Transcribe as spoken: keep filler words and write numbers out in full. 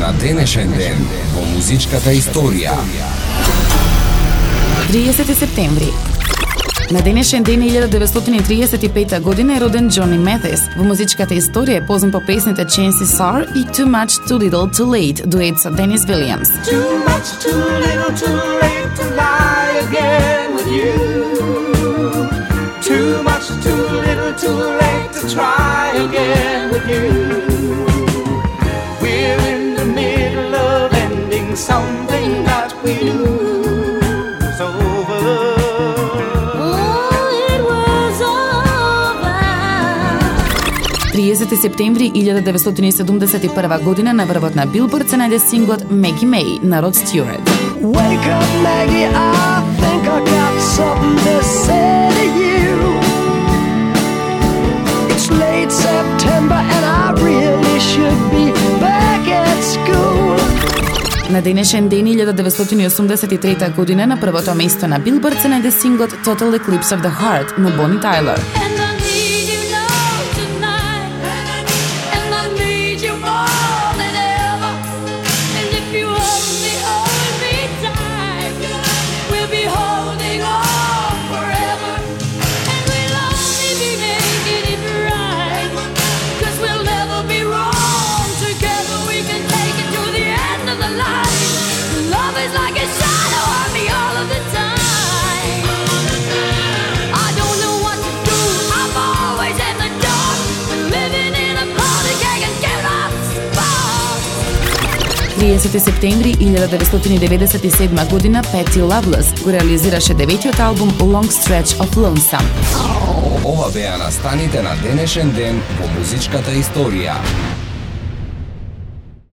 на денешен ден во музичката историја. триесети септември. На денешен ден илјада деветстотини и триесет и пета година е роден Џони Метис. Во музичката историја е познат по песните Chances Are и Too Much Too Little Too Late, дует со Денис Вилијамс. Too much too little too late to lie again with you. Too much too little too late to try again with you. We're in the middle of ending something that we knew was over. триесети септември илјада деветстотини и седумдесет и прва година на врвот на Билборд се најде синглот Maggie May на Род Стюарт. Wake up, Maggie, I think I got something to say to you. It's late September and I really should be back at school. На денешен ден илјада деветстотини и осумдесет и трета година на првото место на Билборд се најде синглот Total Eclipse of the Heart на Бони Тайлер. триесети септември илјада деветстотини и деветдесет и седма година Пати Лавлес го реализираше деветиот албум Long Stretch of Lonesome. Ова беа настаните на денешен ден во музичката историја.